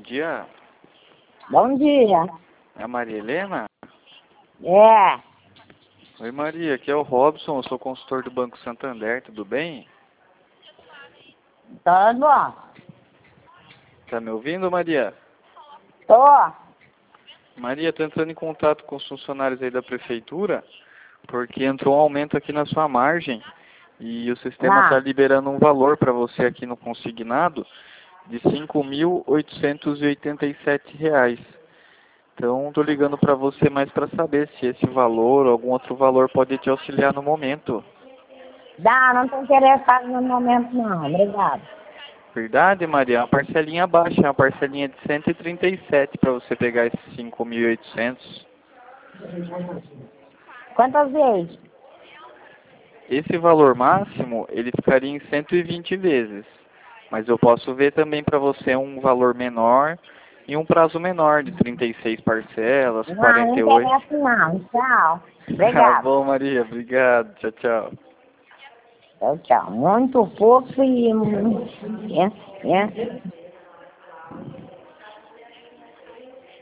dia. Bom dia. É a Maria Helena? É. Oi, Maria, aqui é o Robson, eu sou consultor do Banco Santander, tudo bem? Tudo bom? Tá me ouvindo, Maria? Tô. Maria, tô entrando em contato com os funcionários aí da prefeitura, porque entrou um aumento aqui na sua margem e o sistema está liberando um valor para você aqui no consignado de R$ 5.887. Então, tô ligando para você mais para saber se esse valor ou algum outro valor pode te auxiliar no momento. Não tô interessado no momento não, obrigado. Verdade, Maria? Uma parcelinha baixa, uma parcelinha de 137 para você pegar esses 5.800. Quantas vezes? Esse valor máximo, ele ficaria em 120 vezes. Mas eu posso ver também para você um valor menor e um prazo menor, de 36 parcelas, Não 48. interessa não, tchau. Tá Obrigado. bom, Maria. Obrigado. Tchau, tchau. Tchau, tchau. Muito pouco e... É.